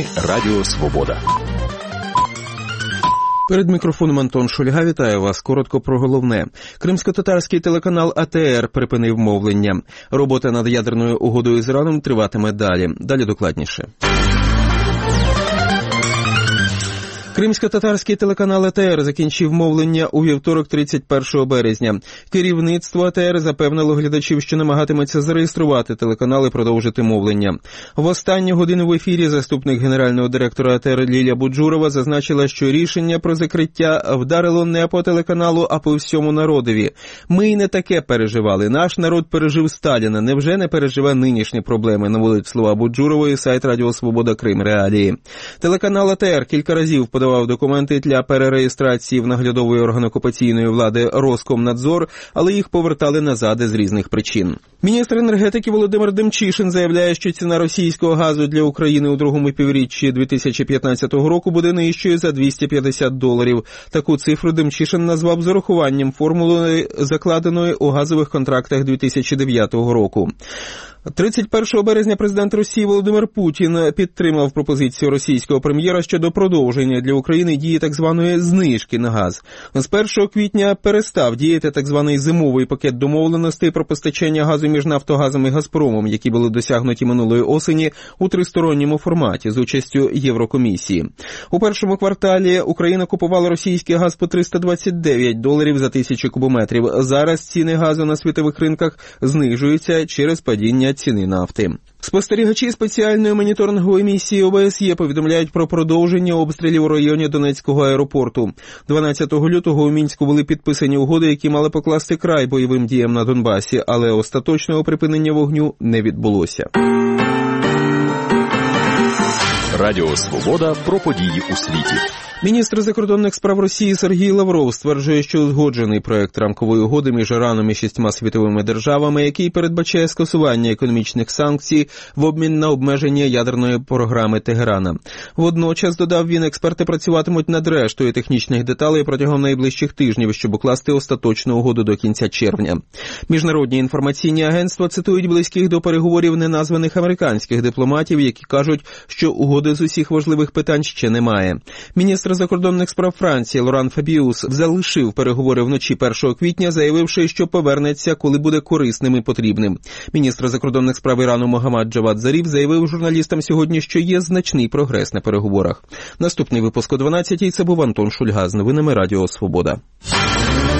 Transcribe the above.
Новини Радіо Свобода. Перед мікрофоном Антон Шульга, вітаю вас. Коротко про головне. Кримсько-татарський телеканал АТР припинив мовлення. Робота над ядерною угодою з Іраном триватиме далі. Далі докладніше. Кримсько-татарський телеканал АТР закінчив мовлення у вівторок 31 березня. Керівництво АТР запевнило глядачів, що намагатиметься зареєструвати телеканал і продовжити мовлення. В останню годину в ефірі заступник генерального директора АТР Лілія Буджурова зазначила, що рішення про закриття вдарило не по телеканалу, а по всьому народові. Ми й не таке переживали. Наш народ пережив Сталіна. Невже не переживе нинішні проблеми, наводить слова Буджурової сайт Радіо Свобода Крим Реалії. Телеканал АТР кілька разів подавав документи для перереєстрації в наглядової орган окупаційної влади Роскомнадзор, але їх повертали назад із різних причин. Міністр енергетики Володимир Демчишин заявляє, що ціна російського газу для України у другому півріччі 2015 року буде нижчою за $250. Таку цифру Демчишин назвав з урахуванням формули, закладеної у газових контрактах 2009 року. 31 березня президент Росії Володимир Путін підтримав пропозицію російського прем'єра щодо продовження для України дії так званої знижки на газ. З 1 квітня перестав діяти так званий зимовий пакет домовленостей про постачання газу між Нафтогазом і Газпромом, які були досягнуті минулої осені у тристоронньому форматі з участю Єврокомісії. У першому кварталі Україна купувала російський газ по $329 за 1000 кубометрів. Зараз ціни газу на світових ринках знижуються через падіння ціни нафти. Спостерігачі спеціальної моніторингової місії ОБСЄ повідомляють про продовження обстрілів у районі Донецького аеропорту. 12 лютого у Мінську були підписані угоди, які мали покласти край бойовим діям на Донбасі, але остаточного припинення вогню не відбулося. Радіо Свобода про події у світі. Міністр закордонних справ Росії Сергій Лавров стверджує, що узгоджений проект рамкової угоди між Іраном і 6 світовими державами, який передбачає скасування економічних санкцій в обмін на обмеження ядерної програми Тегерана. Водночас, додав він, експерти працюватимуть над рештою технічних деталей протягом найближчих тижнів, щоб укласти остаточну угоду до кінця червня. Міжнародні інформаційні агентства цитують близьких до переговорів неназваних американських дипломатів, які кажуть, що угоди з усіх важливих питань ще немає. Міністр закордонних справ Франції Лоран Фабіус залишив переговори вночі 1 квітня, заявивши, що повернеться, коли буде корисним і потрібним. Міністр закордонних справ Ірану Могаммад Джавад Заріф заявив журналістам сьогодні, що є значний прогрес на переговорах. Наступний випуск о 12-й. Це був Антон Шульга з новинами Радіо Свобода.